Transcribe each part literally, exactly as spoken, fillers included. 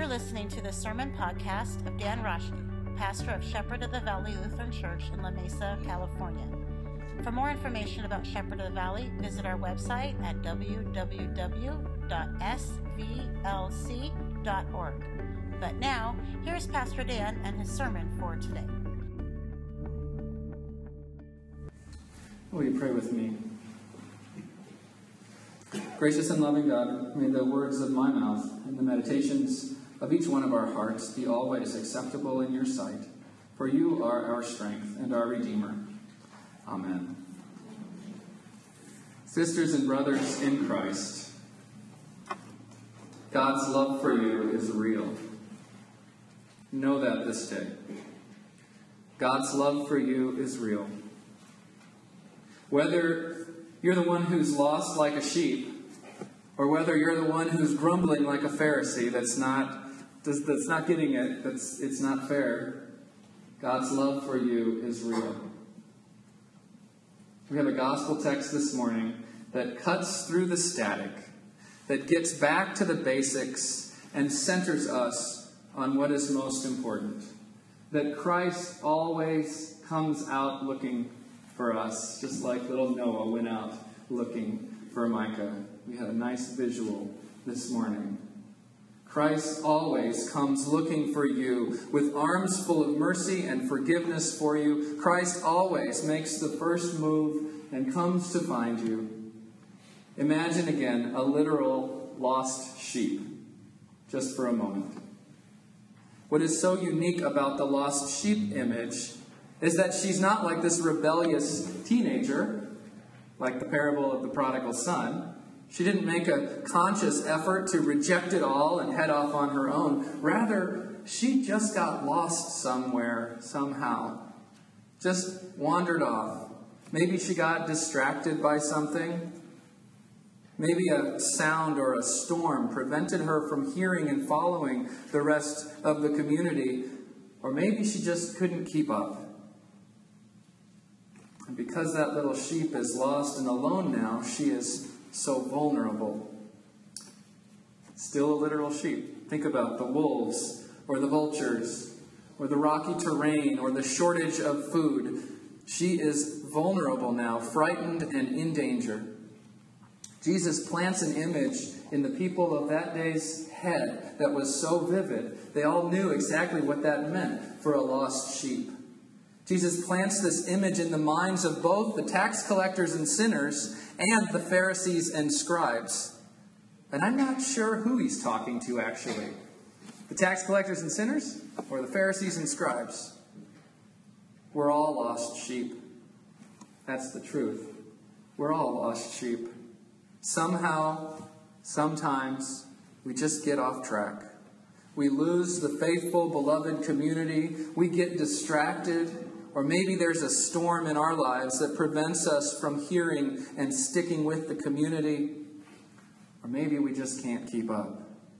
You're listening to the Sermon Podcast of Dan Roshni, pastor of Shepherd of the Valley Lutheran Church in La Mesa, California. For more information about Shepherd of the Valley, visit our website at w w w dot s v l c dot org. But now, here's Pastor Dan and his sermon for today. Will you pray with me? Gracious and loving God, may the words of my mouth and the meditations of each one of our hearts be always acceptable in your sight, for you are our strength and our Redeemer. Amen. Sisters and brothers in Christ, God's love for you is real. Know that this day. God's love for you is real. Whether you're the one who's lost like a sheep, or whether you're the one who's grumbling like a Pharisee that's not that's not getting it, that's it's not fair, God's love for you is real. We have a gospel text this morning that cuts through the static, that gets back to the basics and centers us on what is most important. That Christ always comes out looking for us, just like little Noah went out looking for Micah. We had a nice visual this morning. Christ always comes looking for you with arms full of mercy and forgiveness for you. Christ always makes the first move and comes to find you. Imagine again a literal lost sheep, just for a moment. What is so unique about the lost sheep image is that she's not like this rebellious teenager, like the parable of the prodigal son. She didn't make a conscious effort to reject it all and head off on her own. Rather, she just got lost somewhere, somehow. Just wandered off. Maybe she got distracted by something. Maybe a sound or a storm prevented her from hearing and following the rest of the community. Or maybe she just couldn't keep up. And because that little sheep is lost and alone now, she is so vulnerable. Still a literal sheep. Think about the wolves or the vultures or the rocky terrain or the shortage of food. She is vulnerable now, frightened and in danger. Jesus plants an image in the people of that day's head that was so vivid. They all knew exactly what that meant for a lost sheep. Jesus plants this image in the minds of both the tax collectors and sinners and the Pharisees and scribes. And I'm not sure who he's talking to, actually. The tax collectors and sinners or the Pharisees and scribes? We're all lost sheep. That's the truth. We're all lost sheep. Somehow, sometimes, we just get off track. We lose the faithful, beloved community. We get distracted. Or maybe there's a storm in our lives that prevents us from hearing and sticking with the community. Or maybe we just can't keep up.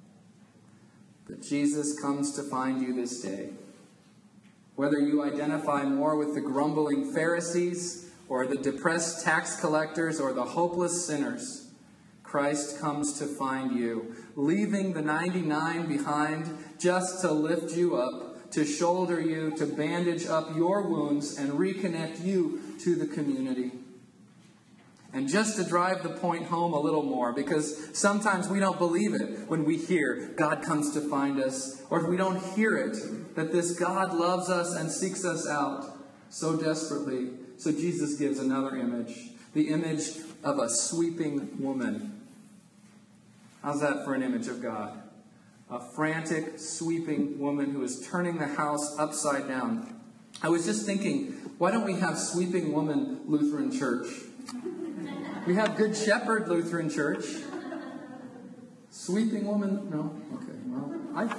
But Jesus comes to find you this day. Whether you identify more with the grumbling Pharisees or the depressed tax collectors or the hopeless sinners, Christ comes to find you, leaving the ninety-nine behind just to lift you up, to shoulder you, to bandage up your wounds and reconnect you to the community. And just to drive the point home a little more, because sometimes we don't believe it when we hear God comes to find us, or if we don't hear it, that this God loves us and seeks us out so desperately. So Jesus gives another image, the image of a sweeping woman. How's that for an image of God? A frantic, sweeping woman who is turning the house upside down. I was just thinking, why don't we have Sweeping Woman Lutheran Church? We have Good Shepherd Lutheran Church. Sweeping Woman? No? Okay, well, I...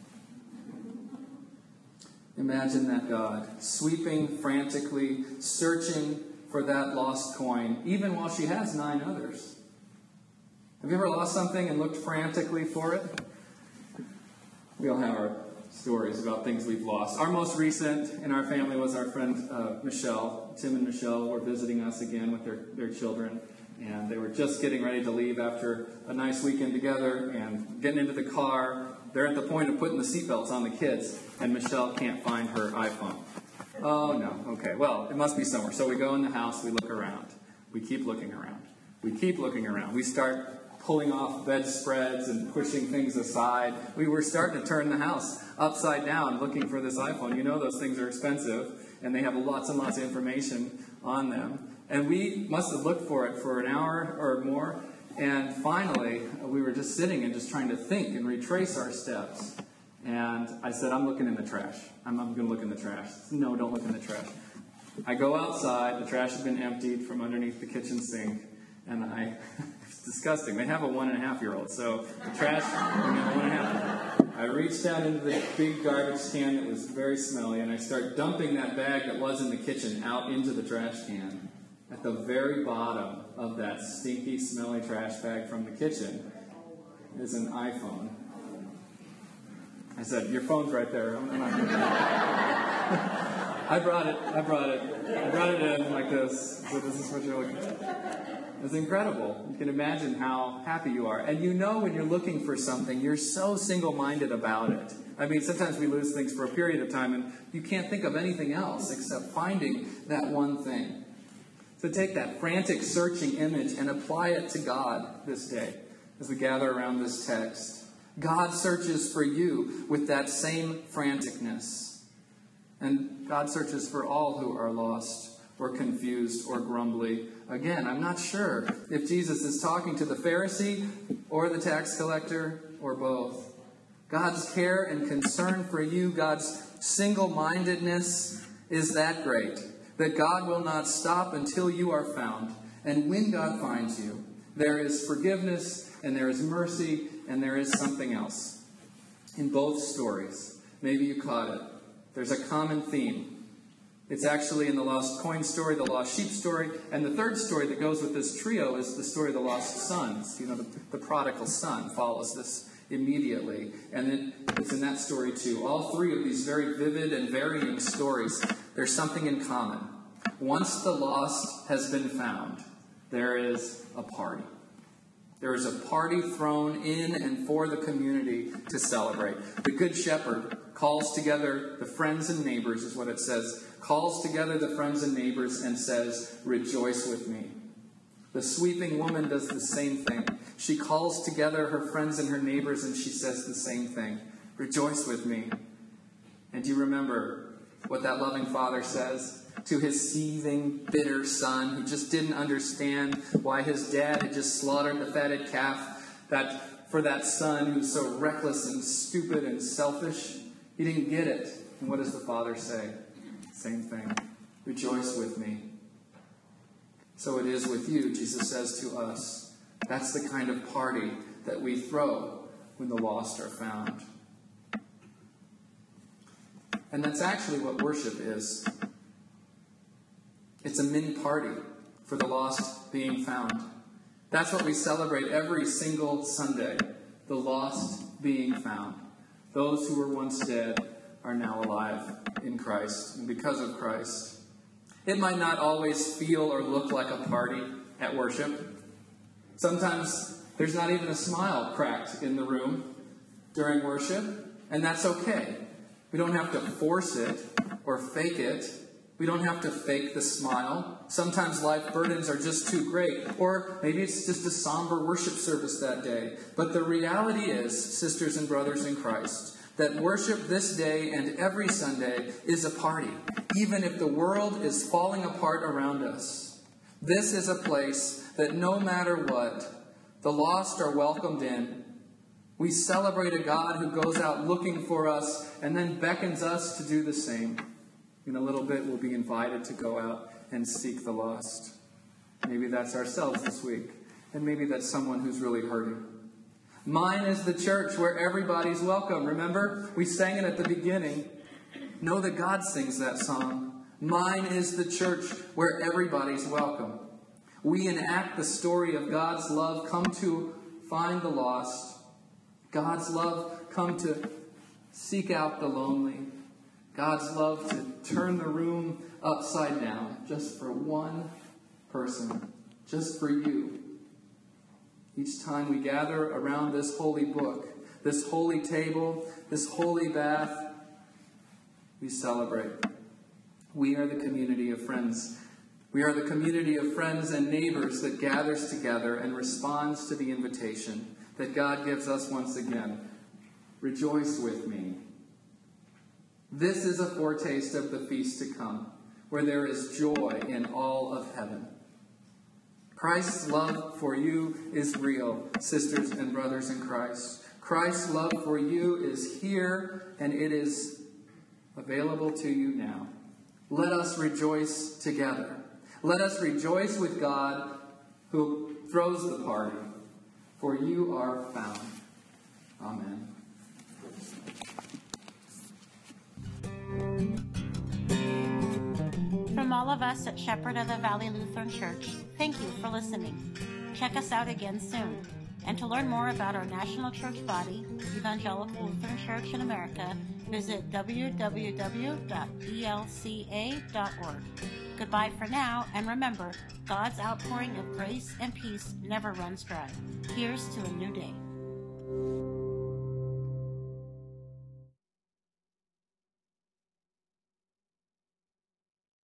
Imagine that God, sweeping frantically, searching for that lost coin, even while she has nine others. Have you ever lost something and looked frantically for it? We all have our stories about things we've lost. Our most recent in our family was our friend uh, Michelle. Tim and Michelle were visiting us again with their, their children. And they were just getting ready to leave after a nice weekend together and getting into the car. they're at the point of putting the seatbelts on the kids, and Michelle can't find her iPhone. Oh, no. Okay, well, it must be somewhere. So we go in the house, we look around. We keep looking around. We keep looking around. We start pulling off bedspreads and pushing things aside. We were starting to turn the house upside down looking for this iPhone. You know those things are expensive, and they have lots and lots of information on them. And we must have looked for it for an hour or more. And finally, we were just sitting and just trying to think and retrace our steps. And I said, I'm looking in the trash. I'm, I'm going to look in the trash. No, don't look in the trash. I go outside. The trash has been emptied from underneath the kitchen sink. And I, it's disgusting. They have a one and a half year old. So the trash, I mean, one and a half. I reached down into the big garbage can that was very smelly. And I start dumping that bag that was in the kitchen out into the trash can. At the very bottom of that stinky, smelly trash bag from the kitchen is an iPhone. I said, your phone's right there. I'm not going to I brought it. I brought it. I brought it in like this. So this is what you're looking at. It's incredible. You can imagine how happy you are. And you know when you're looking for something, you're so single-minded about it. I mean, sometimes we lose things for a period of time, and you can't think of anything else except finding that one thing. So take that frantic searching image and apply it to God this day as we gather around this text. God searches for you with that same franticness. And God searches for all who are lost or confused or grumbly. Again, I'm not sure if Jesus is talking to the Pharisee or the tax collector or both. God's care and concern for you, God's single-mindedness is that great that God will not stop until you are found. And when God finds you, there is forgiveness and there is mercy and there is something else. In both stories, maybe you caught it, there's a common theme. It's actually in the lost coin story, the lost sheep story, and the third story that goes with this trio is the story of the lost sons. You know, the, the prodigal son follows this immediately. And it, it's in that story too. All three of these very vivid and varying stories, there's something in common. Once the lost has been found, there is a party. There is a party thrown in and for the community to celebrate. The Good Shepherd calls together the friends and neighbors, is what it says. Calls together the friends and neighbors and says, rejoice with me. The sweeping woman does the same thing. She calls together her friends and her neighbors and she says the same thing. Rejoice with me. And do you remember what that loving father says to his seething, bitter son who just didn't understand why his dad had just slaughtered the fatted calf, that for that son who's so reckless and stupid and selfish? He didn't get it. And what does the father say? Same thing. Rejoice with me. So it is with you, Jesus says to us. That's the kind of party that we throw when the lost are found. And that's actually what worship is. It's a mini party for the lost being found. That's what we celebrate every single Sunday. The lost being found. Those who were once dead are now alive in Christ and because of Christ. It might not always feel or look like a party at worship. Sometimes there's not even a smile cracked in the room during worship, and that's okay. We don't have to force it or fake it. We don't have to fake the smile. Sometimes life burdens are just too great, or maybe it's just a somber worship service that day. But the reality is, sisters and brothers in Christ, that worship this day and every Sunday is a party, even if the world is falling apart around us. This is a place that no matter what, the lost are welcomed in. We celebrate a God who goes out looking for us and then beckons us to do the same. In a little bit, we'll be invited to go out and seek the lost. Maybe that's ourselves this week, and maybe that's someone who's really hurting. Mine is the church where everybody's welcome. Remember? We sang it at the beginning. Know that God sings that song. Mine is the church where everybody's welcome. We enact the story of God's love, come to find the lost. God's love, come to seek out the lonely. God's love to turn the room upside down just for one person, just for you. Each time we gather around this holy book, this holy table, this holy bath, we celebrate. We are the community of friends. We are the community of friends and neighbors that gathers together and responds to the invitation that God gives us once again. Rejoice with me. This is a foretaste of the feast to come, where there is joy in all of heaven. Christ's love for you is real, sisters and brothers in Christ. Christ's love for you is here, and it is available to you now. Let us rejoice together. Let us rejoice with God who throws the party, for you are found. Amen. From all of us at Shepherd of the Valley Lutheran Church, thank you for listening. Check us out again soon. And to learn more about our national church body, Evangelical Lutheran Church in America, visit w w w dot e l c a dot org. Goodbye for now, and remember, God's outpouring of grace and peace never runs dry. Here's to a new day.